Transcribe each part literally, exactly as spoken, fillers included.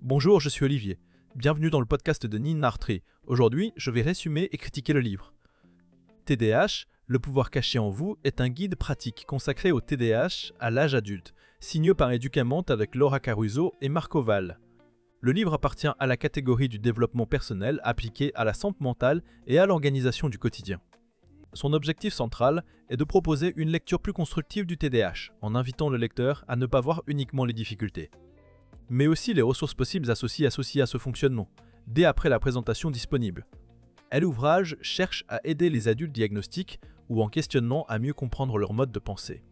Bonjour, je suis Olivier. Bienvenue dans le podcast de Nin Artree. Aujourd'hui, je vais résumer et critiquer le livre. T D A H, le pouvoir caché en vous, est un guide pratique consacré au T D A H à l'âge adulte, signé par Educamment avec Laura Caruso et Marco Val. Le livre appartient à la catégorie du développement personnel appliqué à la santé mentale et à l'organisation du quotidien. Son objectif central est de proposer une lecture plus constructive du T D A H, en invitant le lecteur à ne pas voir uniquement les difficultés, mais aussi les ressources possibles associées, associées à ce fonctionnement, dès après la présentation disponible. Et l'ouvrage cherche à aider les adultes diagnostiques ou en questionnant à mieux comprendre leur mode de pensée.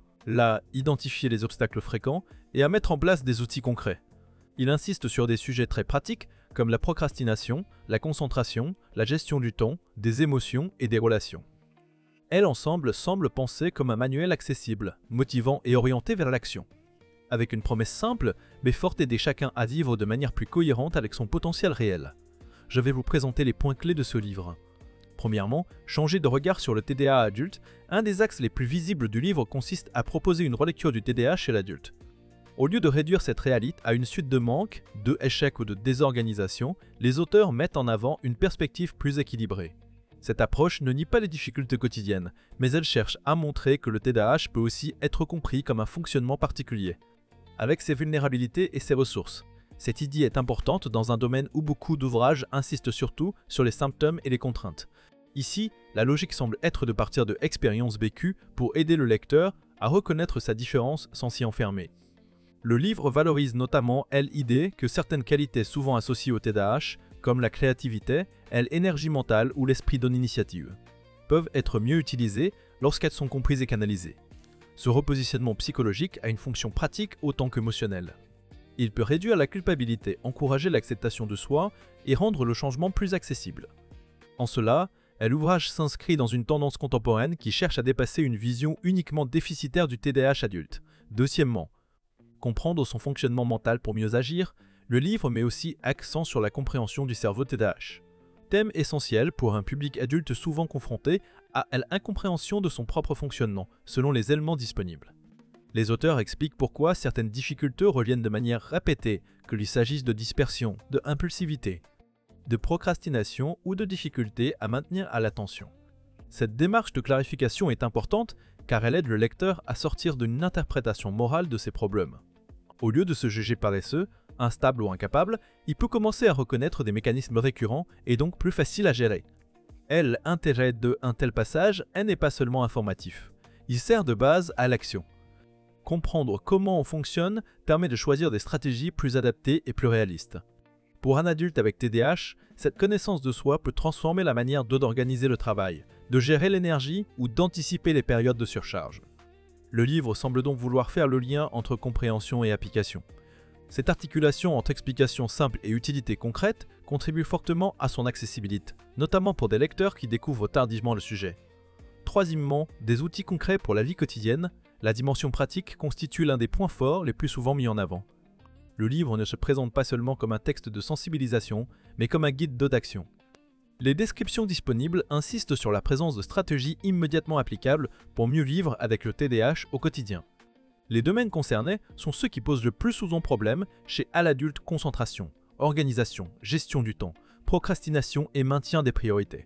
Là, identifier les obstacles fréquents et à mettre en place des outils concrets. Il insiste sur des sujets très pratiques comme la procrastination, la concentration, la gestion du temps, des émotions et des relations. Elle ensemble semble penser comme un manuel accessible, motivant et orienté vers l'action, avec une promesse simple mais forte d'aider chacun à vivre de manière plus cohérente avec son potentiel réel. Je vais vous présenter les points clés de ce livre. Premièrement, changer de regard sur le T D A H adulte. Un des axes les plus visibles du livre consiste à proposer une relecture du T D A H chez l'adulte. Au lieu de réduire cette réalité à une suite de manques, de échecs ou de désorganisation, les auteurs mettent en avant une perspective plus équilibrée. Cette approche ne nie pas les difficultés quotidiennes, mais elle cherche à montrer que le T D A H peut aussi être compris comme un fonctionnement particulier, avec ses vulnérabilités et ses ressources. Cette idée est importante dans un domaine où beaucoup d'ouvrages insistent surtout sur les symptômes et les contraintes. Ici, la logique semble être de partir de expériences vécues pour aider le lecteur à reconnaître sa différence sans s'y enfermer. Le livre valorise notamment l'idée que certaines qualités souvent associées au T D A H, comme la créativité, l'énergie mentale ou l'esprit d'initiative, peuvent être mieux utilisées lorsqu'elles sont comprises et canalisées. Ce repositionnement psychologique a une fonction pratique autant qu'émotionnelle. Il peut réduire la culpabilité, encourager l'acceptation de soi et rendre le changement plus accessible. En cela, l'ouvrage s'inscrit dans une tendance contemporaine qui cherche à dépasser une vision uniquement déficitaire du T D A H adulte. Deuxièmement, comprendre son fonctionnement mental pour mieux agir, le livre met aussi accent sur la compréhension du cerveau T D A H. Thème essentiel pour un public adulte souvent confronté à l'incompréhension de son propre fonctionnement, selon les éléments disponibles. Les auteurs expliquent pourquoi certaines difficultés reviennent de manière répétée, qu'il s'agisse de dispersion, de impulsivité, de procrastination ou de difficulté à maintenir à l'attention. Cette démarche de clarification est importante car elle aide le lecteur à sortir d'une interprétation morale de ses problèmes. Au lieu de se juger paresseux, instable ou incapable, il peut commencer à reconnaître des mécanismes récurrents et donc plus faciles à gérer. Et l'intérêt d'un tel passage n'est pas seulement informatif. Il sert de base à l'action. Comprendre comment on fonctionne permet de choisir des stratégies plus adaptées et plus réalistes. Pour un adulte avec T D A H, cette connaissance de soi peut transformer la manière d'organiser le travail, de gérer l'énergie ou d'anticiper les périodes de surcharge. Le livre semble donc vouloir faire le lien entre compréhension et application. Cette articulation entre explications simples et utilité concrète contribue fortement à son accessibilité, notamment pour des lecteurs qui découvrent tardivement le sujet. Troisièmement, des outils concrets pour la vie quotidienne. La dimension pratique constitue l'un des points forts les plus souvent mis en avant. Le livre ne se présente pas seulement comme un texte de sensibilisation, mais comme un guide d'action. Les descriptions disponibles insistent sur la présence de stratégies immédiatement applicables pour mieux vivre avec le T D A H au quotidien. Les domaines concernés sont ceux qui posent le plus souvent problème chez l'adulte: concentration, organisation, gestion du temps, procrastination et maintien des priorités.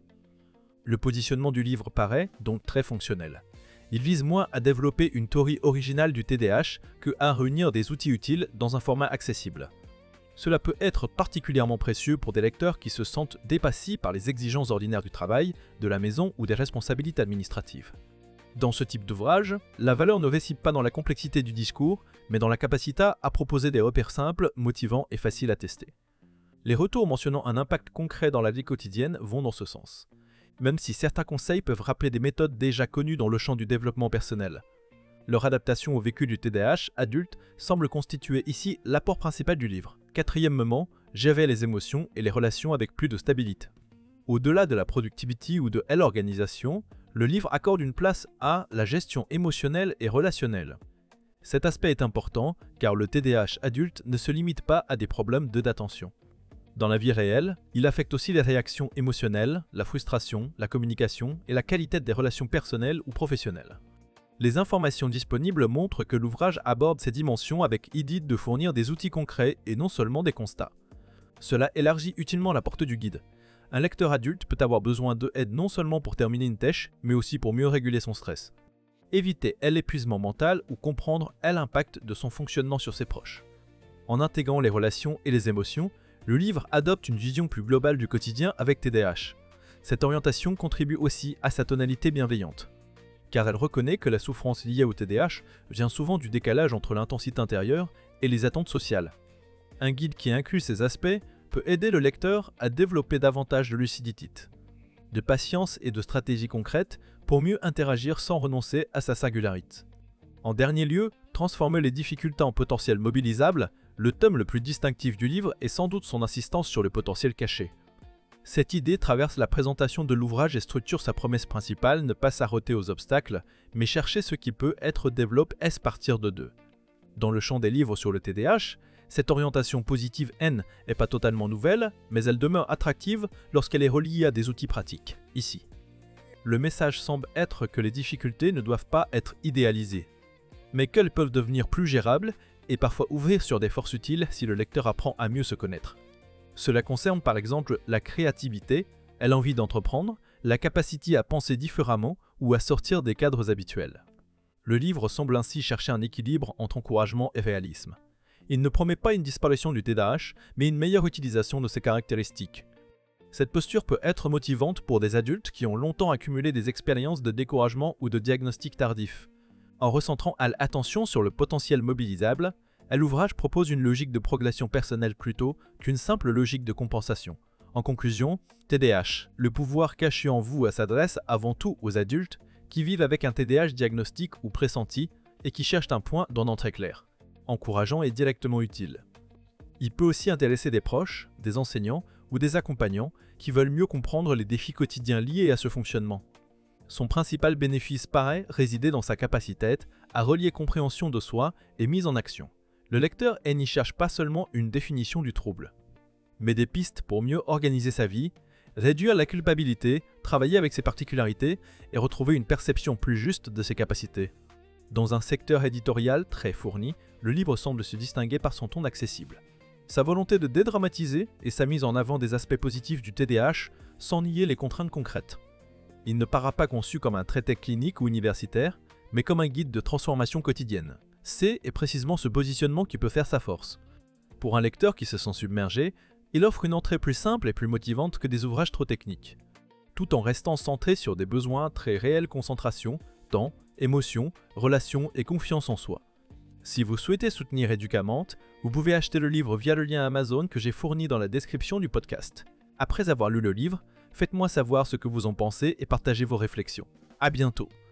Le positionnement du livre paraît donc très fonctionnel. Il vise moins à développer une théorie originale du T D A H que à réunir des outils utiles dans un format accessible. Cela peut être particulièrement précieux pour des lecteurs qui se sentent dépassés par les exigences ordinaires du travail, de la maison ou des responsabilités administratives. Dans ce type d'ouvrage, la valeur ne réside pas dans la complexité du discours, mais dans la capacité à proposer des repères simples, motivants et faciles à tester. Les retours mentionnant un impact concret dans la vie quotidienne vont dans ce sens, même si certains conseils peuvent rappeler des méthodes déjà connues dans le champ du développement personnel. Leur adaptation au vécu du T D A H adulte semble constituer ici l'apport principal du livre. Quatrièmement, gérer les émotions et les relations avec plus de stabilité. Au-delà de la productivité ou de l'organisation, le livre accorde une place à la gestion émotionnelle et relationnelle. Cet aspect est important car le T D A H adulte ne se limite pas à des problèmes de d'attention. Dans la vie réelle, il affecte aussi les réactions émotionnelles, la frustration, la communication et la qualité des relations personnelles ou professionnelles. Les informations disponibles montrent que l'ouvrage aborde ces dimensions avec idée de fournir des outils concrets et non seulement des constats. Cela élargit utilement la portée du guide. Un lecteur adulte peut avoir besoin d'aide non seulement pour terminer une tâche, mais aussi pour mieux réguler son stress. Éviter l'épuisement mental ou comprendre l'impact de son fonctionnement sur ses proches. En intégrant les relations et les émotions, le livre adopte une vision plus globale du quotidien avec T D A H. Cette orientation contribue aussi à sa tonalité bienveillante, car elle reconnaît que la souffrance liée au T D A H vient souvent du décalage entre l'intensité intérieure et les attentes sociales. Un guide qui inclut ces aspects peut aider le lecteur à développer davantage de lucidité, de patience et de stratégies concrètes pour mieux interagir sans renoncer à sa singularité. En dernier lieu, transformer les difficultés en potentiel mobilisable, le tome le plus distinctif du livre est sans doute son insistance sur le potentiel caché. Cette idée traverse la présentation de l'ouvrage et structure sa promesse principale, ne pas s'arrêter aux obstacles, mais chercher ce qui peut être développé à partir de deux. Dans le champ des livres sur le T D A H, cette orientation positive N n'est pas totalement nouvelle, mais elle demeure attractive lorsqu'elle est reliée à des outils pratiques, ici. Le message semble être que les difficultés ne doivent pas être idéalisées, mais qu'elles peuvent devenir plus gérables et parfois ouvrir sur des forces utiles si le lecteur apprend à mieux se connaître. Cela concerne par exemple la créativité, l'envie d'entreprendre, la capacité à penser différemment ou à sortir des cadres habituels. Le livre semble ainsi chercher un équilibre entre encouragement et réalisme. Il ne promet pas une disparition du T D A H, mais une meilleure utilisation de ses caractéristiques. Cette posture peut être motivante pour des adultes qui ont longtemps accumulé des expériences de découragement ou de diagnostic tardif. En recentrant l'attention sur le potentiel mobilisable, l'ouvrage propose une logique de progression personnelle plutôt qu'une simple logique de compensation. En conclusion, T D A H, le pouvoir caché en vous s'adresse avant tout aux adultes qui vivent avec un T D A H diagnostique ou pressenti et qui cherchent un point d'en entrée clair, encourageant et directement utile. Il peut aussi intéresser des proches, des enseignants ou des accompagnants qui veulent mieux comprendre les défis quotidiens liés à ce fonctionnement. Son principal bénéfice paraît résider dans sa capacité à relier compréhension de soi et mise en action. Le lecteur n'y cherche pas seulement une définition du trouble, mais des pistes pour mieux organiser sa vie, réduire la culpabilité, travailler avec ses particularités et retrouver une perception plus juste de ses capacités. Dans un secteur éditorial très fourni, le livre semble se distinguer par son ton accessible. Sa volonté de dédramatiser et sa mise en avant des aspects positifs du T D A H sans nier les contraintes concrètes. Il ne paraît pas conçu comme un traité clinique ou universitaire, mais comme un guide de transformation quotidienne. C'est et précisément ce positionnement qui peut faire sa force. Pour un lecteur qui se sent submergé, il offre une entrée plus simple et plus motivante que des ouvrages trop techniques, tout en restant centré sur des besoins très réels: concentration, temps, émotion, relations et confiance en soi. Si vous souhaitez soutenir Éducamment, vous pouvez acheter le livre via le lien Amazon que j'ai fourni dans la description du podcast. Après avoir lu le livre, faites-moi savoir ce que vous en pensez et partagez vos réflexions. À bientôt!